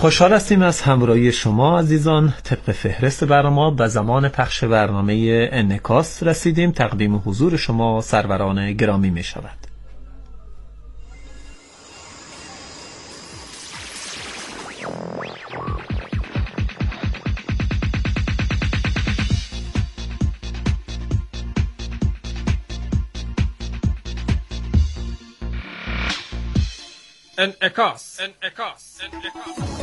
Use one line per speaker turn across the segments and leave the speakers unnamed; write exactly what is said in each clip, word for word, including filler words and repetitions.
خوشحال هستیم از همراهی شما عزیزان. طبق فهرست برنامه به زمان پخش برنامه انعکاس رسیدیم. تقدیم حضور شما سروران گرامی می شود.
انعکاس انعکاس انعکاس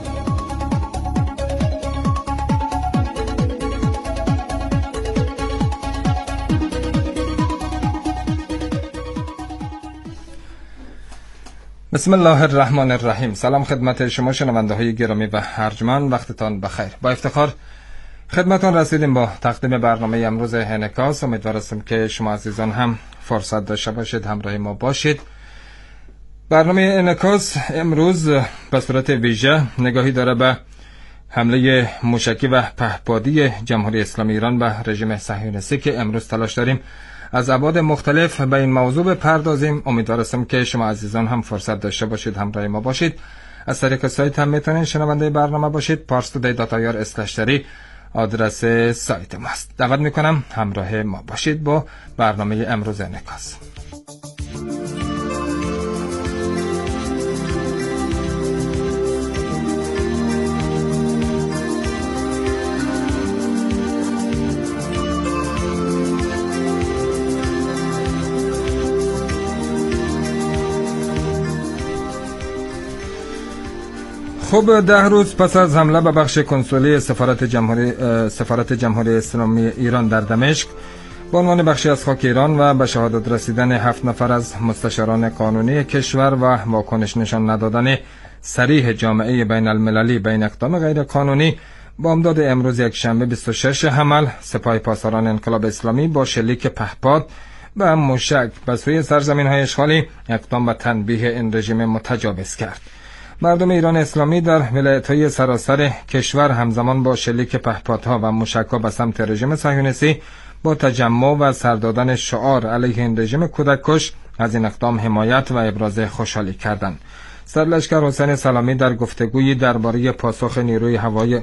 بسم الله الرحمن الرحیم. سلام خدمت شما شنونده های گرامی و ارجمند، وقتتان بخیر. با افتخار خدمتان رسیدیم با تقدیم برنامه امروز انعکاس. امیدوار هستم که شما عزیزان هم فرصت داشته باشید همراه ما باشید. برنامه انعکاس امروز به صورت ویژه نگاهی داره به حمله موشکی و پهپادی جمهوری اسلامی ایران به رژیم صهیونیستی که امروز تلاش داریم از ابعاد مختلف به این موضوع بپردازیم. امیدوار هستم که شما عزیزان هم فرصت داشته باشید همراه ما باشید. از طریق سایت هم میتونید شنونده برنامه باشید. پارس تودی دات آی آر اسلش دری آدرس سایت ماست. دعوت میکنم همراه ما باشید با برنامه امروز انعکاس. خب ده روز پس از حمله به بخش کنسولی سفارت جمهوری سفارت جمهوری اسلامی ایران در دمشق به عنوان بخشی از خاک ایران و به شهادت رسیدن هفت نفر از مستشاران قانونی کشور و واکنش نشان ندادن صریح جامعه بین المللی بین اقدام غیر قانونی، با امداد امروز یک شنبه بیست و شش حمل سپاه پاسداران انقلاب اسلامی با شلیک پهپاد و موشک به سوی سرزمین‌های اشغالی اقدام به تنبیه این رژیم متجاوز کرد. مردم ایران اسلامی در ولایت‌های سراسر کشور همزمان با شلیک پهپادها و موشک‌ها به سمت رژیم صهیونیستی با تجمع و سر دادن شعار علیه این رژیم کودک‌کش از این اقدام حمایت و ابراز خوشحالی کردند. سرلشکر حسین سلامی در گفتگویی درباره پاسخ نیروی هوایی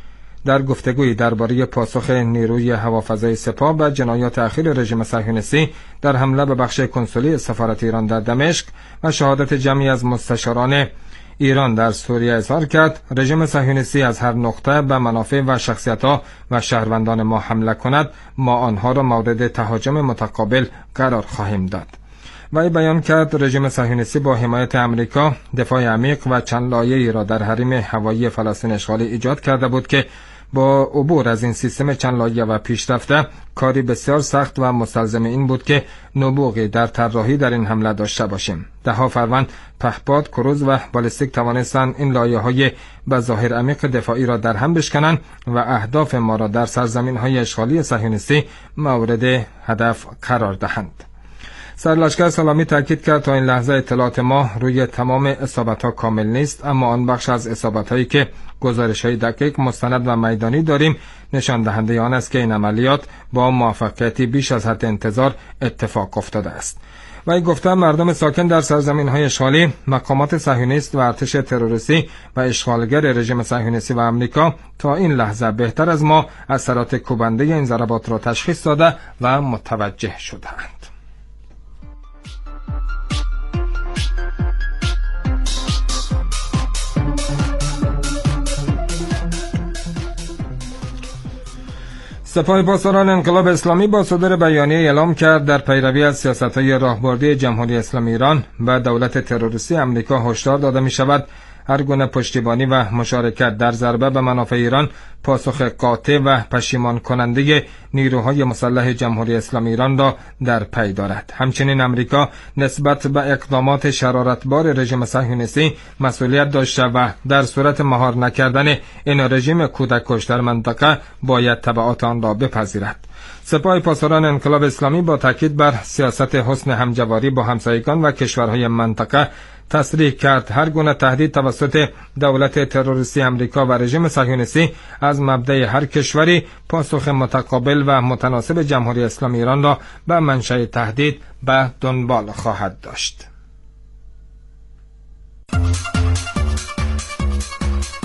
در گفتگویی درباره پاسخ نیروی هوافضای سپاه به جنایات اخیر رژیم صهیونیستی در حمله به بخش کنسولی سفارت ایران در دمشق و شهادت جمعی از مستشاران ایران در سوریه اظهار کرد رژیم صهیونیستی از هر نقطه به منافع و شخصیت‌ها و شهروندان ما حمله کند، ما آنها را مورد تهاجم متقابل قرار خواهیم داد. وی بیان کرد رژیم صهیونیستی با حمایت امریکا دفاع عمیق و چند لایه‌ای را در حریم هوایی فلسطین اشغالی ایجاد کرده بود که با عبور از این سیستم چند لایه و پیشرفته کاری بسیار سخت و مستلزم این بود که نبوغی در طراحی در این حمله داشته باشیم. ده ها فروند پهپاد، کروز و بالستیک توانستند این لایه‌های به ظاهر عمیق دفاعی را در هم بشکنند و اهداف ما را در سرزمین‌های اشغالی صهیونیستی مورد هدف قرار دهند. سرلشکر سلامی تاکید کرد تا این لحظه اطلاعات ما روی تمام اصابت‌ها کامل نیست، اما آن بخش از اصابت‌هایی که گزارش‌های دقیق مستند و میدانی داریم نشان دهنده آن است که این عملیات با موفقیتی بیش از حد انتظار اتفاق افتاده است. وی گفته مردم ساکن در سرزمین‌های اشغالی، مقامات صهیونیست و ارتش تروریستی و اشغالگر رژیم صهیونیستی و امریکا تا این لحظه بهتر از ما اثرات کوبنده این ضربات را تشخیص داده و متوجه شده‌اند. سپاه پاسداران انقلاب اسلامی با صدور بیانیه اعلام کرد در پیروی از سیاست‌های راهبردی جمهوری اسلامی ایران و دولت تروریستی امریکا هشدار داده می‌شود هر گونه پشتیبانی و مشارکت در ضربه به منافع ایران پاسخ قاطع و پشیمان کننده نیروهای مسلح جمهوری اسلامی ایران را در پی دارد. همچنین امریکا نسبت به اقدامات شرارتبار رژیم صهیونیستی مسئولیت داشته و در صورت مهار نکردن این رژیم کودک‌کش در منطقه باید تبعات آن را بپذیرد. سپاه پاسداران انقلاب اسلامی با تاکید بر سیاست حسن همجواری با همسایگان و کشورهای منطقه تصریح کرد هر گونه تهدید توسط دولت تروریستی امریکا و رژیم صهیونیستی از مبدأ هر کشوری پاسخ متقابل و متناسب جمهوری اسلامی ایران را به منشأ تهدید به دنبال خواهد داشت.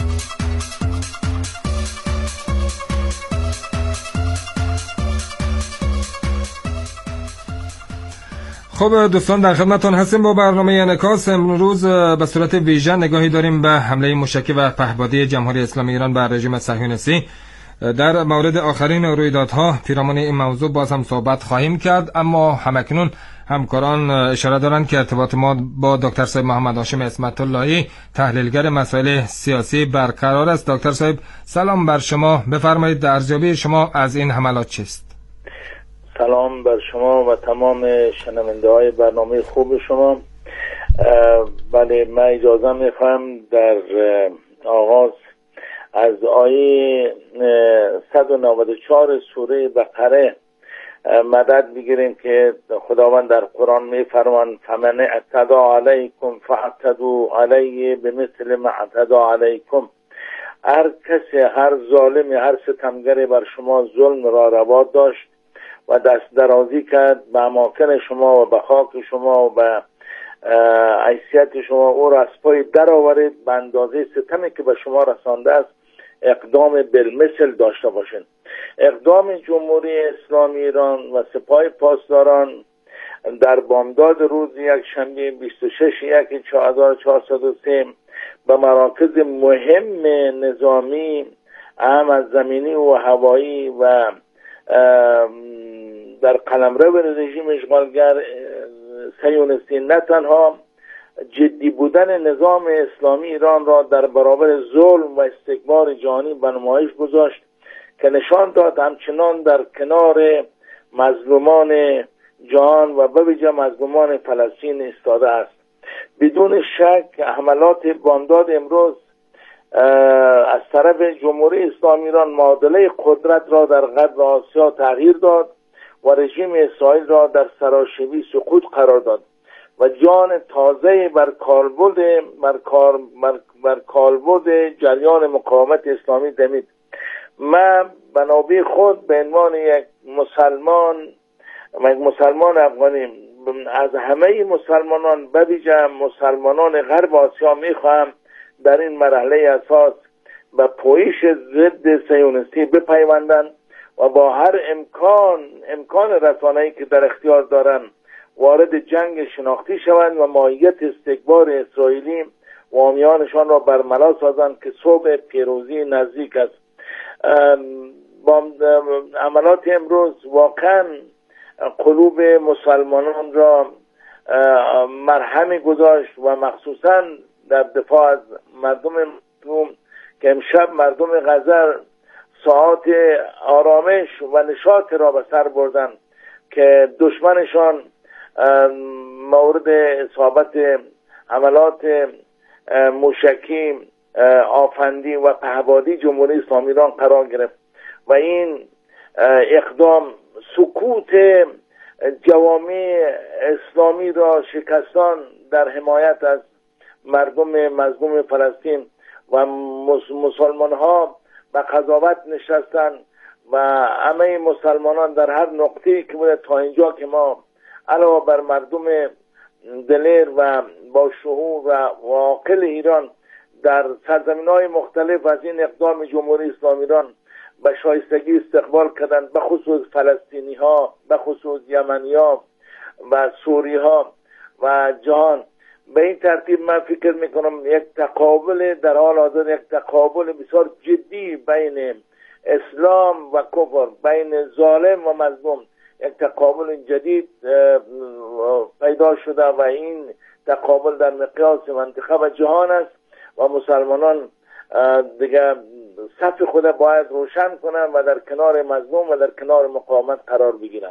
خب دوستان، در خدمتتون هستیم با برنامه انعکاس. امروز به صورت ویژه نگاهی داریم به حمله موشکی و پهپادی جمهوری اسلامی ایران بر رژیم صهیونیستی. در مورد آخرین رویدادها پیرامون این موضوع باز هم صحبت خواهیم کرد، اما همکنون همکاران اشاره دارند که ارتباط ما با دکتر صاحب محمد هاشم اسمت اللهی، تحلیلگر مسائل سیاسی، برقرار است. دکتر صاحب سلام بر شما، بفرمایید ارزیابی شما از این حملات چیست؟
سلام بر شما و تمام شنونده های برنامه خوب شما. بله، من اجازه میخواهم در آغاز از آیه صد و نود و چهار سوره بقره مدد بگیریم که خداوند در قرآن میفرماند فمن اعتدی علیکم فاعتدوا علیه بمثل ما اعتدی علیکم. هر کسی، هر ظالمی، هر ستمگری بر شما ظلم را روا داشت و دست درازی کرد به اماکن شما و به خاک شما و به حیثیت شما، او را از پای در آورید، به اندازه ستمی که به شما رسانده است اقدام بالمثل داشته باشین. اقدام جمهوری اسلامی ایران و سپاه پاسداران در بامداد روز یک شنبه بیست و شش یک هزار و چهارصد و سه به مراکز مهم نظامی اهم از زمینی و هوایی و در قلمرو رژیم اشغالگر صهیونیستی نه تنها جدی بودن نظام اسلامی ایران را در برابر ظلم و استکبار جهانی به نمایش گذاشت که نشان داد همچنان در کنار مظلومان جهان و به ویژه مظلومان فلسطین ایستاده است. بدون شک حملات بامداد امروز از طرف جمهوری اسلامی ایران معادله قدرت را در غرب آسیا تغییر داد و رژیم اسرائیل را در سراشیبی سقوط قرار داد و جان تازه بر کالبد بر کار بر, بر کالبد جریان مقاومت اسلامی دمید. من بنابه خود به عنوان یک مسلمان یک مسلمان افغانی از همه مسلمانان به ویژه مسلمانان غرب آسیا میخواهم در این مرحله اساس به پویش ضد صهیونیستی بپیوندند و با هر امکان امکان رسانه‌ای که در اختیار دارند وارد جنگ شناختی شوند و ماهیت استکبار اسرائیلی و حامیانشان را برملا سازند که صبح پیروزی نزدیک است. با عملات امروز واقعا قلوب مسلمانان را مرهم گذاشت و مخصوصا در دفاع از مردم مظلوم که امشب مردم غزه ساعات آرامش و نشاط را به سر بردند که دشمنشان مورد اصابت حملات موشکی، آفندی و پهپادی جمهوری اسلامی ایران قرار گرفت و این اقدام سکوت جوامع اسلامی را شکستان در حمایت از مردم مظلوم فلسطین و مسلمان ها به قضاوت نشستن و همه مسلمانان در هر نقطه‌ای که بوده تا اینجا که ما علاوه بر مردم دلیر و با شعور و عاقل ایران در سرزمین‌های مختلف از این اقدام جمهوری اسلامی ایران به شایستگی استقبال کردند، به خصوص فلسطینی ها، به خصوص یمنی ها و سوری ها و جهان. به این ترتیب من فکر میکنم یک تقابل در حال حاضر، یک تقابل بسیار جدی بین اسلام و کفر، بین ظالم و مظلوم، یک تقابل جدید پیدا شده و این تقابل در مقیاس منطقه و جهان است و مسلمانان دیگه صف خود باید روشن کنند و در کنار مظلوم و در کنار مقاومت قرار بگیرند.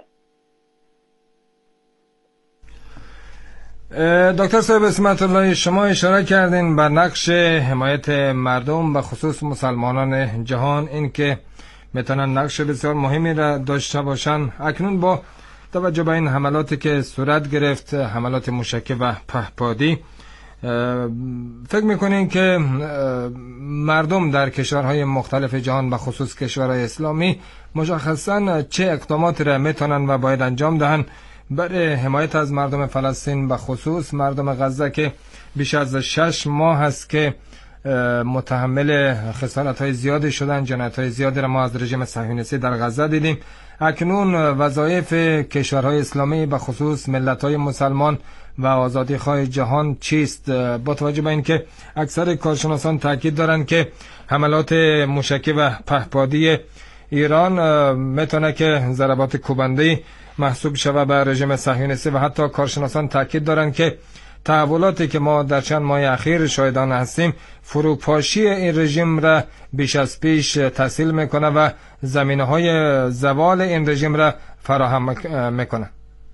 دکتر صاحب اسمت اللهی، شما اشاره کردین به نقش حمایت مردم و خصوص مسلمانان جهان، این که میتونن نقش بسیار مهمی را داشته باشن. اکنون با توجه به این حملاتی که صورت گرفت، حملات موشکی و پهپادی، فکر میکنین که مردم در کشورهای مختلف جهان و خصوص کشورهای اسلامی مشخصا چه اقداماتی را میتونن و باید انجام دهن برای حمایت از مردم فلسطین و خصوص مردم غزه که بیش از شش ماه است که متحمل خسارت‌های زیادی شدن، جنایت‌های زیادی را ما از رژیم صهیونیستی در غزه دیدیم. اکنون وظایف کشورهای اسلامی به خصوص ملت‌های مسلمان و آزادی‌خواه جهان چیست؟ با توجه به اینکه اکثر کارشناسان تاکید دارند که حملات موشکی و پهپادی ایران میتونه که ضربات کوبنده‌ای محسوب شود به رژیم صهیونیستی و حتی کارشناسان تاکید دارند که تحولاتی که ما در چند ماه اخیر شاهدان هستیم فروپاشی این رژیم را بیش از پیش تسهیل میکنه و زمینه‌های زوال این رژیم را فراهم میکنه.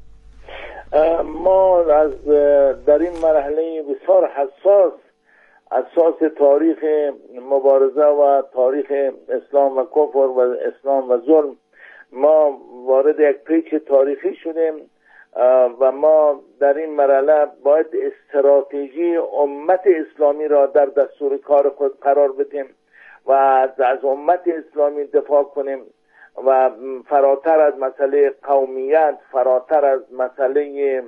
ما از در این مرحله بسیار حساس اساس تاریخ مبارزه و تاریخ اسلام و کفر و اسلام و ظلم ما وارد یک پیچ تاریخی شدیم و ما در این مرحله باید استراتژی امت اسلامی را در دستور کار خود قرار بدیم و از امت اسلامی دفاع کنیم و فراتر از مسئله قومیت، فراتر از مسئله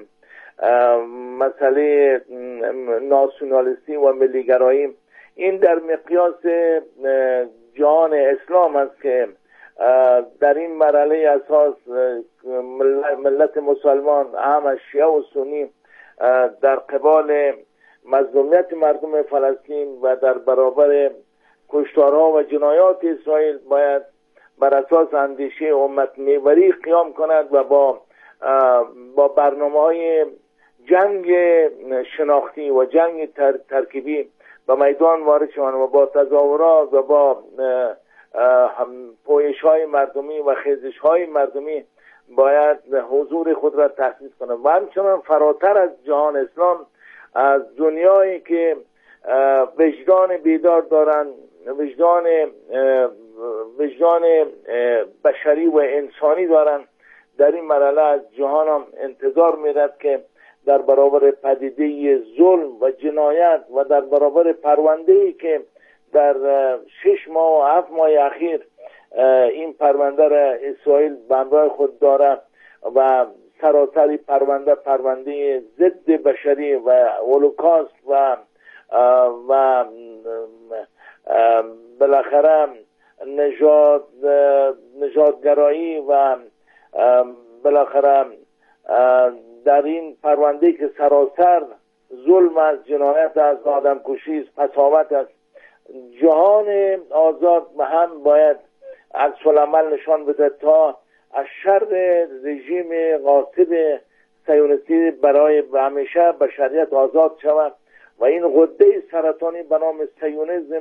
مسئله ناسیونالیستی و ملیگرایی، این در مقیاس جهان اسلام است که در این مرحله اساس ملت مسلمان هم شیعه و سنی در قبال مظلومیت مردم فلسطین و در برابر کشتارها و جنایات اسرائیل باید بر اساس اندیشه امت محوری قیام کند و با با برنامه‌های جنگ شناختی و جنگ تر، ترکیبی به میدان وارد شوند و با تظاهرات و با پویش‌های مردمی و خیزش‌های مردمی باید حضور خود را تحسیس کنند و همچنان فراتر از جهان اسلام، از دنیایی که وجدان بیدار دارند، وجدان وجدان بشری و انسانی دارند، در این مرحله از جهان هم انتظار می‌رد که در برابر پدیده ظلم و جنایت و در برابر پرونده‌ای که در شش ماه و هفت ماه اخیر این پرونده را اسرائیل به همراه خود دارد و سراسر پرونده پرونده ضد بشری و هولوکاست و و بالاخره نژاد نژادگرایی و بالاخره در این پرونده که سراسر ظلم از جنایت از آدم کشی است، قساوت است، جهان آزاد هم باید عکس العمل نشان بده تا از شر رژیم غاصب صهیونیستی برای همیشه بشریت آزاد شود و این غده سرطانی به نام صهیونیسم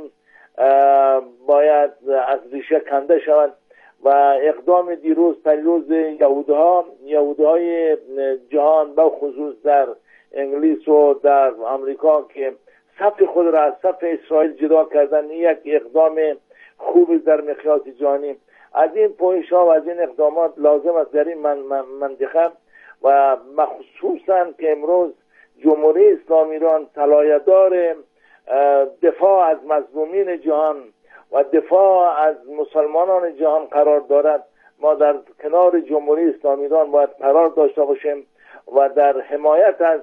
باید از ریشه کنده شود و اقدام دیروز پریروز یهودها یهودهای جهان به خصوص در انگلیس و در آمریکا که صف خود را از صف اسرائیل جدا کردن، یک اقدام خوبی در مقیاس جهانی. از این پویش ها و از این اقدامات لازم است در این من من منطقه و مخصوصا که امروز جمهوری اسلامی ایران طلایه‌دار دفاع از مظلومین جهان و دفاع از مسلمانان جهان قرار دارد، ما در کنار جمهوری اسلامی ایران باید قرار داشته باشیم و در حمایت از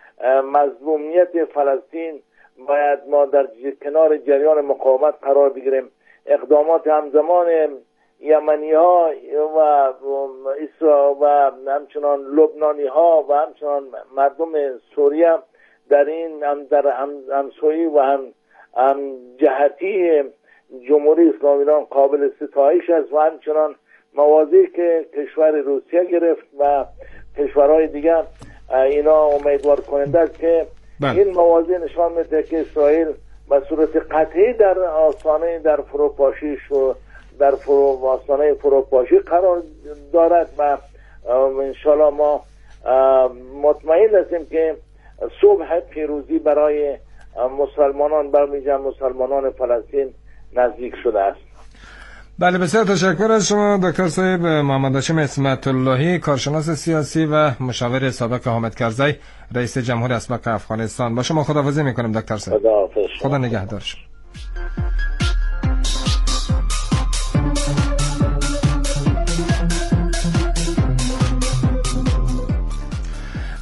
مظلومیت فلسطین باید ما در کنار جریان مقاومت قرار بگیریم. اقدامات همزمان یمنی ها و اسرائیل و همچنان لبنانی ها و همچنان مردم سوریه در این هم در همسویی و هم, هم جهتی جمهوری اسلامی ایران قابل ستایش است و همچنان مواضعی که کشور روسیه گرفت و کشورهای دیگر اینا امیدوار کننده است که بله. این مواضع نشان میده که اسرائیل به صورت قطعی در آستانه در فروپاشیش و در فرو آستانه فروپاشی قرار دارد و انشالله ما مطمئن هستیم که صبح پیروزی برای مسلمانان برمی‌جه مسلمانان فلسطین نزدیک شده است.
بله، بسیار تشکر از شما دکتر صاحب محمد هاشم اسمت اللهی، کارشناس سیاسی و مشاور سابق حامد کرزی رئیس جمهوری اسبق افغانستان. با شما خداحافظی میکنم دکتر صاحب.
خداحافظ.
خدا نگهدار شما.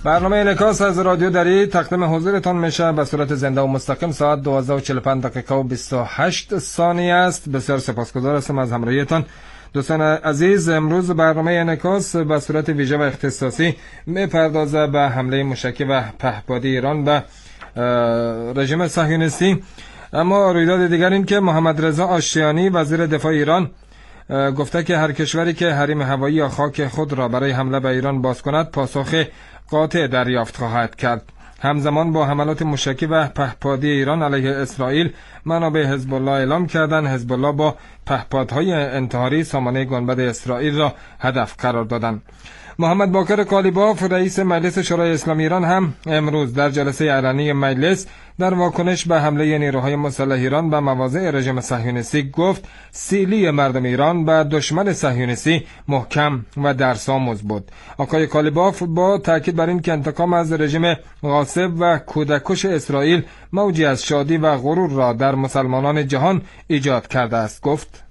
برنامه انعکاس از رادیو دری تقدیم حضورتان میشه به صورت زنده و مستقیم ساعت دوازده و چهل و پنج دقیقه و بیست و هشت ثانیه است. بسیار سپاسگزار هستم از همراهیتان دوستان عزیز. امروز برنامه انعکاس به صورت ویژه و اختصاصی میپردازه به حمله موشکی و پهپادی ایران به رژیم صهیونیستی. اما رویداد دیگر این که محمد رضا آشتیانی وزیر دفاع ایران گفته که هر کشوری که حریم هوایی یا خاک خود را برای حمله به ایران باز کند پاسخ قاطع دریافت خواهد کرد. همزمان با حملات موشکی و پهپادی ایران علیه اسرائیل، منابع حزب الله اعلام کردند حزب الله با پهپادهای انتحاری سامانه گنبد اسرائیل را هدف قرار دادند. محمد باقر قالیباف رئیس مجلس شورای اسلامی ایران هم امروز در جلسه علنی مجلس در واکنش به حمله نیروهای مسلح ایران به مواضع رژیم صهیونیستی گفت سیلی مردم ایران به دشمن صهیونیستی محکم و درس‌آموز بود. آقای قالیباف با تاکید بر این که انتقام از رژیم غاصب و کودککش اسرائیل موجی از شادی و غرور را در مسلمانان جهان ایجاد کرده است گفت: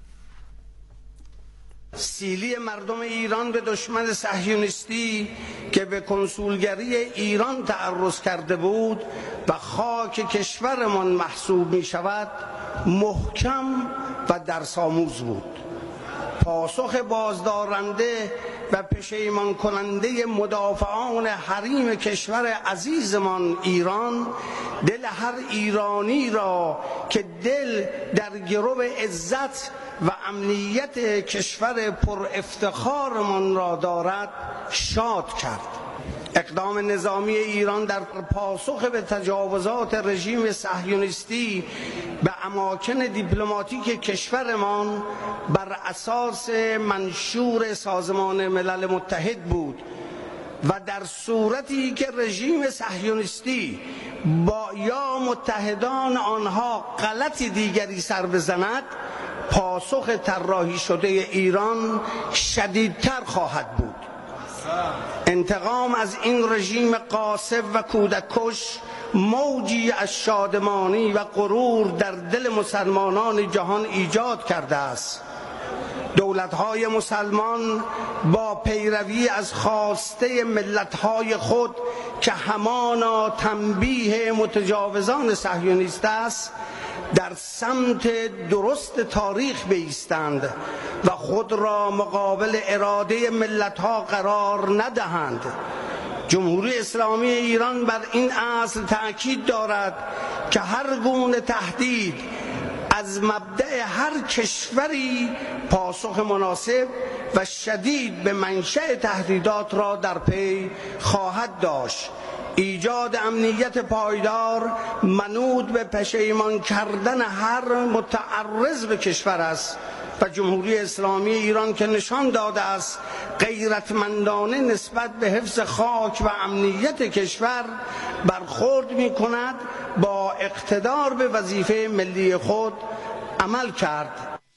سیلی مردم ایران به دشمن صهیونیستی که به کنسولگری ایران تعرض کرده بود و خاک کشورمان محسوب می شود محکم و درس‌آموز بود. پاسخ بازدارنده و پشیمان کننده مدافعان حریم کشور عزیزمان ایران دل هر ایرانی را که دل در گرو عزت و امنیت کشور پر افتخارمان را دارد شاد کرد. اقدام نظامی ایران در پاسخ به تجاوزات رژیم صهیونیستی به اماکن دیپلماتیک کشورمان بر اساس منشور سازمان ملل متحد بود و در صورتی که رژیم صهیونیستی با یا متحدان آنها غلطی دیگری سر بزند پاسخ طراحی شده ایران شدیدتر خواهد بود. انتقام از این رژیم غاصب و کودککش موجی از شادمانی و غرور در دل مسلمانان جهان ایجاد کرده است. دولت‌های مسلمان با پیروی از خواسته ملت‌های خود که همانا تنبیه متجاوزان صهیونیست است در سمت درست تاریخ بایستند و خود را مقابل اراده ملت‌ها قرار ندهند. جمهوری اسلامی ایران بر این اصل تأکید دارد که هر گونه تهدید از مبدأ هر کشوری پاسخ مناسب و شدید به منشأ تهدیدات را در پی خواهد داشت. ایجاد امنیت پایدار منوط به پشیمان کردن هر متعرض به کشور است و جمهوری اسلامی ایران که نشان داده است غیرتمندانه نسبت به حفظ خاک و امنیت کشور برخورد می کند با اقتدار به وظیفه ملی خود عمل کرد.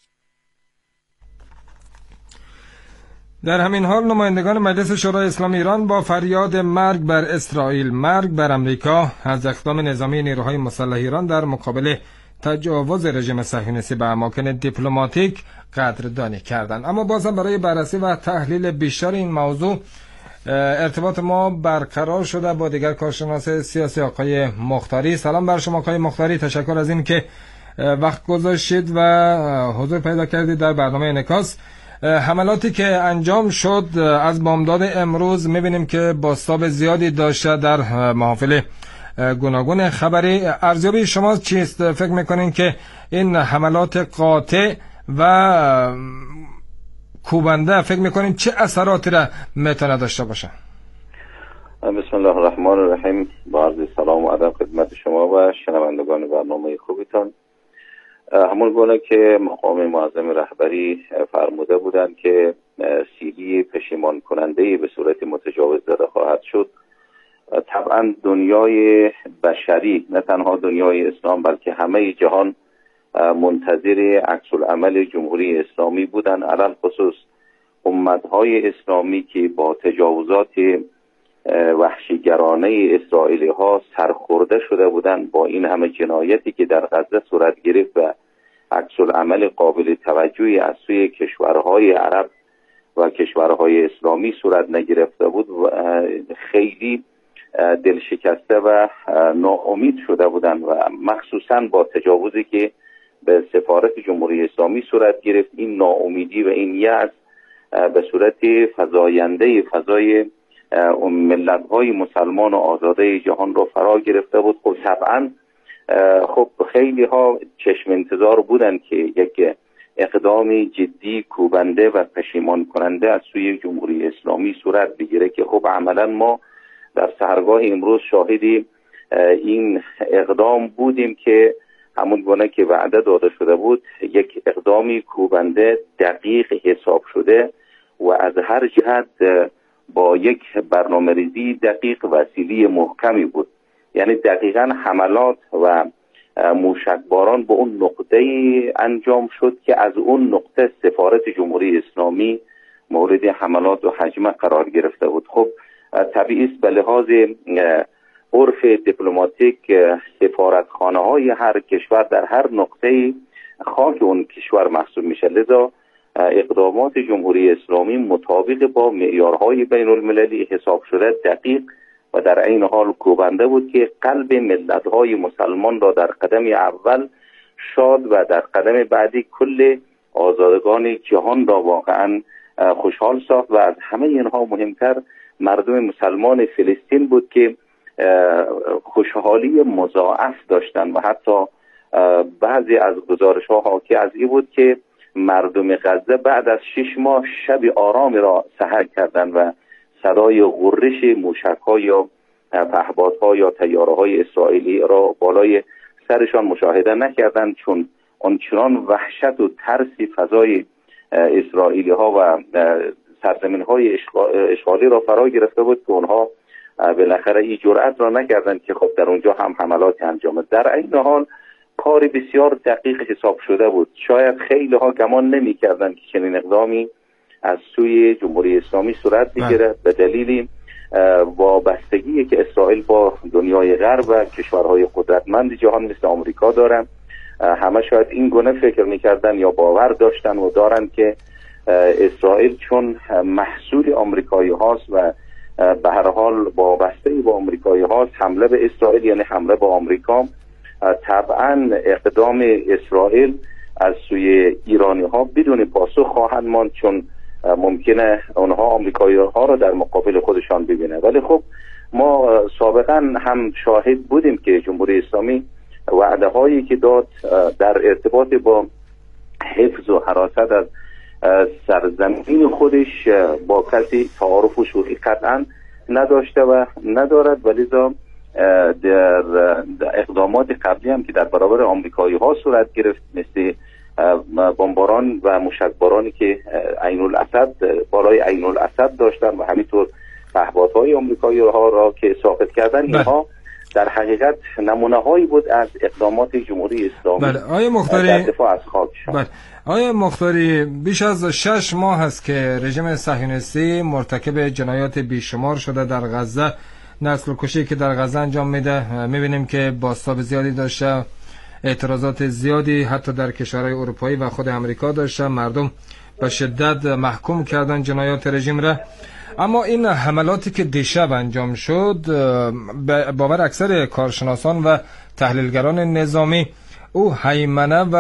در همین حال نمایندگان مجلس شورای اسلامی ایران با فریاد مرگ بر اسرائیل، مرگ بر امریکا از اقدام نظامی نیروهای مسلح ایران در مقابل تجاوز رژیم صهیونیستی به اماکن دیپلماتیک قدردانی کردند. اما بازم برای بررسی و تحلیل بیشتر این موضوع ارتباط ما برقرار شده با دیگر کارشناس سیاسی آقای مختاری. سلام بر شما آقای مختاری، تشکر از این که وقت گذاشتید و حضور پیدا کردید در برنامه انعکاس. حملاتی که انجام شد از بامداد امروز می‌بینیم که بازتاب زیادی داشته در محافل گوناگون خبری. ارزیابی شما چیست؟ فکر میکنین که این حملات قاطع و کوبنده فکر میکنین چه اثراتی را میتونه داشته باشه؟
بسم الله الرحمن الرحیم. با عرض سلام و ادب خدمت شما و شنوندگان برنامه خوبتان. همون گونه که مقام معظم رهبری فرموده بودند که سیلی پشیمان کننده به صورت متجاوز زده خواهد شد، طبعا دنیای بشری نه تنها دنیای اسلام بلکه همه جهان منتظر عکس العمل جمهوری اسلامی بودن، علل خصوص امتهای اسلامی که با تجاوزات وحشیگرانه اسرائیلی ها سرخورده شده بودند. با این همه جنایتی که در غزه صورت گرفت و عکس العمل قابل توجهی از سوی کشورهای عرب و کشورهای اسلامی صورت نگرفته بود، خیلی دل شکسته و ناامید شده بودند و مخصوصا با تجاوزی که به سفارت جمهوری اسلامی صورت گرفت، این ناامیدی و این یأس به صورت فزاینده فضای ملت‌های مسلمان و آزاده جهان را فرا گرفته بود. خب طبعا خب خیلی ها چشم انتظار بودند که یک اقدام جدی، کوبنده و پشیمان کننده از سوی جمهوری اسلامی صورت بگیره که خب عملا ما در سحرگاه امروز شاهدی این اقدام بودیم که همون گونه که وعده داده شده بود، یک اقدامی کوبنده، دقیق، حساب شده و از هر جهت با یک برنامه‌ریزی دقیق، وسیله محکمی بود. یعنی دقیقاً حملات و موشکباران به اون نقطه انجام شد که از اون نقطه سفارت جمهوری اسلامی مورد حملات و هجمه قرار گرفته بود. خب طبیعی است به لحاظ عرف دیپلماتیک سفارتخانه های هر کشور در هر نقطه خاک اون کشور محسوب میشه، لذا اقدامات جمهوری اسلامی مطابق با معیارهای بین المللی حساب شده، دقیق و در عین حال کوبنده بود که قلب ملت‌های مسلمان را در قدم اول شاد و در قدم بعدی کل آزادگان جهان را واقعا خوشحال ساخت و از همه اینها مهمتر مردم مسلمان فلسطین بود که خوشحالی مضاعف داشتند و حتی بعضی از گزارش‌ها حاکی از این بود که مردم غزه بعد از شش ماه شب آرامی را سحر کردند و صدای غرش موشک‌ها یا پهپادها یا طیاره‌های اسرائیلی را بالای سرشان مشاهده نکردند، چون آنچنان وحشت و ترسی فضای اسرائیلی‌ها و سرزمین‌های اشغالی را فرا گرفته بود که اونها بالاخره این جرأت را نکردند که خب در اونجا هم حملات انجام. در این حال کار بسیار دقیق حساب شده بود. شاید خیلی ها گمان نمی‌کردند که چنین اقدامی از سوی جمهوری اسلامی صورت بگیره به دلیل وابستگی که اسرائیل با دنیای غرب و کشورهای قدرتمند جهان مثل آمریکا دارن. همه شاید این گونه فکر می‌کردن یا باور داشتن و دارن که اسرائیل چون محصول آمریکایی هاست و به هر حال وابسته با آمریکایی هاست، حمله به اسرائیل یعنی حمله با آمریکا. طبعا اقدام اسرائیل از سوی ایرانی ها بدون پاسخ خواهند ماند، چون ممکنه اونها آمریکایی ها را در مقابل خودشان ببینه. ولی خب ما سابقا هم شاهد بودیم که جمهوری اسلامی وعده هایی که داد در ارتباط با حفظ و حراست از سرزمین خودش با کسی تعارف و شوخی قطعا نداشته و ندارد، ولی در اقدامات قبلی هم که در برابر آمریکایی ها صورت گرفت، مثل بمباران و موشکبارانی که عین الاسد بالای عین الاسد داشتن و همینطور پهپادهای آمریکایی ها را که ساقط کردن، اینها در حقیقت نمونه هایی بود از اقدامات جمهوری اسلامی.
بله آقای مختاری،
در دفاع از خاکشان.
بله آقای مختاری، بیش از شش ماه است که رژیم صهیونیستی مرتکب جنایات بیشمار شده در غزه. نسل کشی که در غزه انجام میده میبینیم که بازتاب زیادی داشته، اعتراضات زیادی حتی در کشورهای اروپایی و خود امریکا داشته، مردم به شدت محکوم کردن جنایات رژیم را. اما این حملاتی که دیشب انجام شد، باور اکثر کارشناسان و تحلیلگران نظامی، او هیمنه و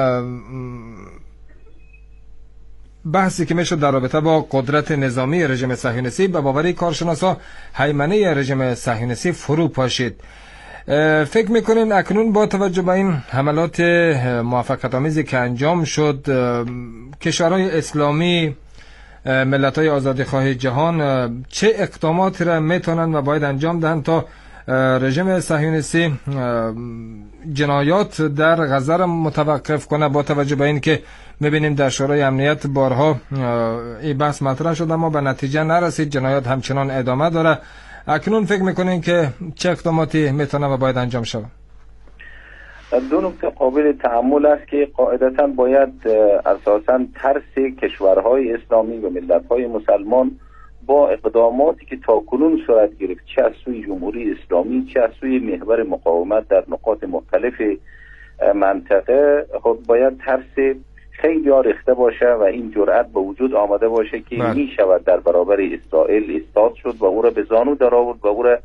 بحثی که میشد در رابطه با قدرت نظامی رژیم صهیونیستی، به باور کارشناسا هیمنه رژیم صهیونیستی فرو پاشید. فکر میکنین اکنون با توجه به این حملات موفقیت آمیزی که انجام شد، کشورهای اسلامی، ملت‌های آزادیخواه جهان چه اقداماتی را میتونن و باید انجام دهند تا رژیم صهیونیستی جنایات در غزه را متوقف کنه، با توجه به این که میبینیم در شورای امنیت بارها این بحث مطرح شد اما به نتیجه نرسید، جنایات همچنان ادامه داره. اکنون فکر میکنین که چه اقداماتی میتونه و باید انجام شود؟
دو نکته قابل تأمل است که قاعدتا باید اساساً ترس کشورهای اسلامی و ملت‌های مسلمان با اقداماتی که تاکنون صورت گرفت، چه از سوی جمهوری اسلامی چه از سوی محور مقاومت در نقاط مختلف منطقه، خب باید ترس خیلی ها ریخته باشه و این جرأت به وجود آمده باشه که می شود در برابر اسرائیل ایستاد شد و او را به زانو در آورد و او را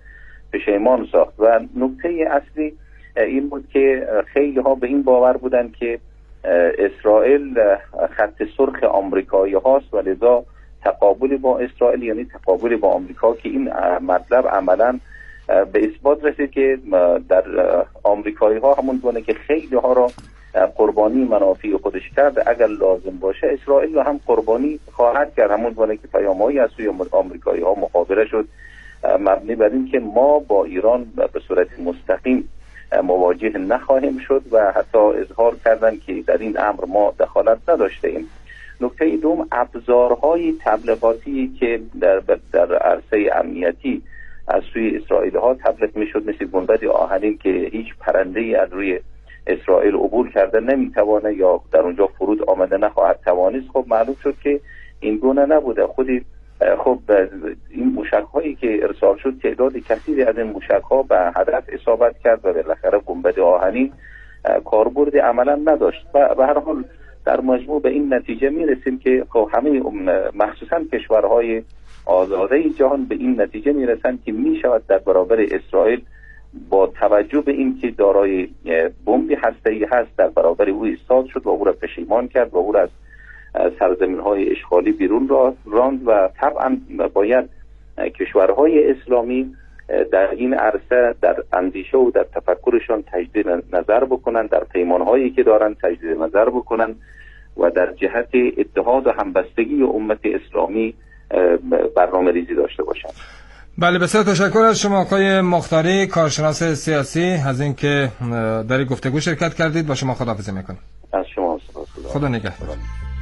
پشیمان ساخت. و نکته اصلی این بود که خیلی ها به این باور بودن که اسرائیل خط سرخ آمریکایی هاست و لذا تقابل با اسرائیل یعنی تقابل با آمریکا، که این مطلب عملا به اثبات رسید که در آمریکایی ها همون گونه که خیلی ها را قربانی منافع خودش کرد، اگر لازم باشه اسرائیل رو هم قربانی خواهد کرد. همون گونه که پیام‌هایی از سوی آمریکایی ها مخابره شد مبنی بر این که ما با ایران به صورت مستقیم مواجه نخواهیم شد و حتی اظهار کردن که در این امر ما دخالت نداشته ایم. نکته دوم، ابزارهای تبلیغاتی که در در عرصه امنیتی از سوی اسرائیل ها تبلیغ میشد، مثل گنبد آهنین که هیچ پرنده ای از روی اسرائیل عبور کرده نمیتوانه یا در اونجا فرود آمده نخواهد توانست. خب معلوم شد که این گونه نبوده. خودی خب این موشک هایی که ارسال شد تعداد کثیری از این موشک ها به هدف اصابت کرد و بالاخره گنبد آهنین کاربرد عملا نداشت. و به هر حال در مجموع به این نتیجه میرسیم که خب همه مخصوصا کشورهای آزاده جهان به این نتیجه میرسند که میشود در برابر اسرائیل با توجه به این که دارای بمب هسته‌ای هست در برابر او ایستاد شد و او را پشیمان کرد و او را از سرزمین‌های اشغالی بیرون را راند. و طبعا باید کشورهای اسلامی در این عرصه در اندیشه و در تفکرشان تجدید نظر بکنن، در پیمانهایی که دارن تجدید نظر بکنن و در جهت اتحاد و همبستگی امت اسلامی برنامه ریزی داشته باشند.
بله، بسیار تشکر از شما آقای مختاری، کارشناس سیاسی، از اینکه در این گفتگو شرکت کردید. با شما خداحافظی میکنم.
از شما سپاسگزارم.
خدا نگهدار.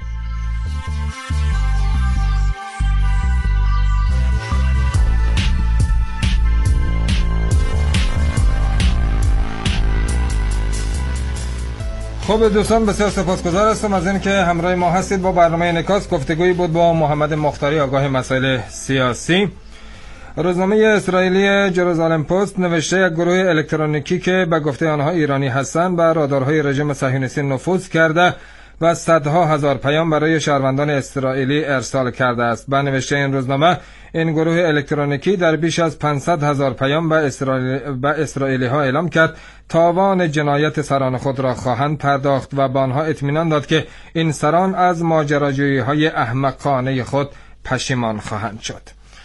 خب دوستان، بسیار سپاسگزار هستم از اینکه همراه ما هستید با برنامه انعکاس. گفتگویی بود با محمد مختاری، آگاه مسائل سیاسی. روزنامه اسرائیلی جروزالم پست نوشته یک گروه الکترونیکی که به گفته آنها ایرانی هستند به رادارهای رژیم صهیونیستی نفوذ کرده و صدها هزار پیام برای شهروندان اسرائیلی ارسال کرده است. به نوشته این روزنامه، این گروه الکترونیکی در بیش از پانصد هزار پیام به اسرائیلی, به اسرائیلی ها اعلام کرد تاوان جنایت سران خود را خواهند پرداخت و به آنها اطمینان داد که این سران از ماجراجویی های احمقانه خود پشیمان خواهند شد.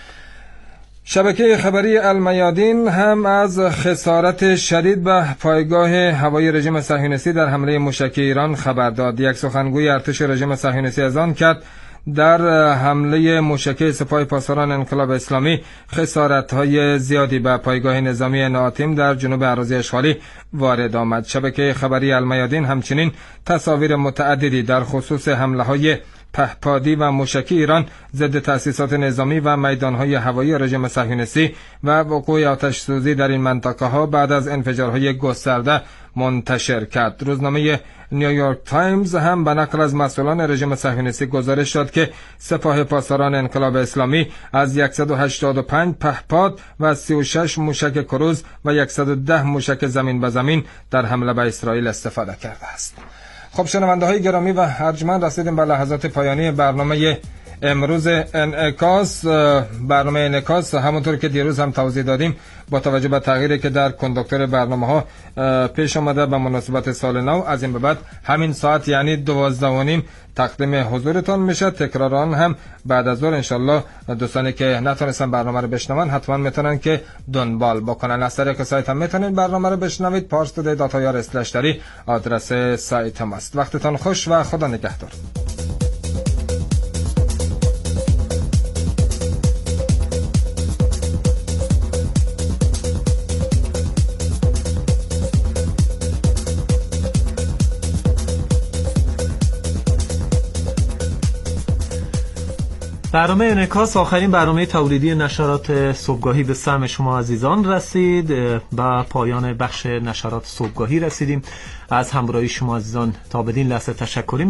شبکه خبری المیادین هم از خسارت شدید به پایگاه هوایی رژیم صهیونیستی در حمله موشکی ایران خبر داد. یک سخنگوی ارتش رژیم صهیونیستی اذعان کرد در حمله موشکی سپاه پاسداران انقلاب اسلامی خسارت‌های زیادی به پایگاه نظامی ناطیم در جنوب اراضی اشغالی وارد آمد. شبکه خبری المیادین همچنین تصاویر متعددی در خصوص حمله‌های پهپادی و موشکی ایران ضد تأسیسات نظامی و میدانهای هوایی رژیم صهیونیستی و وقوع آتش سوزی در این منطقه ها بعد از انفجارهای گسترده منتشر کرد. روزنامه نیویورک تایمز هم به نقل از مسئولان رژیم صهیونیستی گزارش داد که سپاه پاسداران انقلاب اسلامی از صد و هشتاد و پنج پهپاد و سی و شش موشک کروز و صد و ده موشک زمین به زمین در حمله به اسرائیل استفاده کرده است. خب شنونده های گرامی و ارجمند، رسیدیم به لحظات پایانی برنامه امروز انعکاس. برنامه انعکاس همونطور که دیروز هم توضیح دادیم با توجه به تغییری که در کندوکتور برنامه ها پیش آمده به مناسبت سال نو، از این به بعد همین ساعت یعنی دوازده و نیم تقدیم حضورتان میشه. تکرار آن هم بعد از ظهر انشالله دوستانی که نتونستن برنامه رو بشنون حتما میتونن که دنبال بکنن. از طریق سایت هم میتونید برنامه رو بشنوید. پارس تودی دات آی آر اسلش دری آدرس سایت ماست. وقتتان خوش و خدا نگهدار.
برنامه انعکاس آخرین برنامه تولیدی نشرات صبحگاهی به سهم شما عزیزان رسید. با پایان بخش نشرات صبحگاهی رسیدیم. از همراهی شما عزیزان تا بدین لحظه تشکر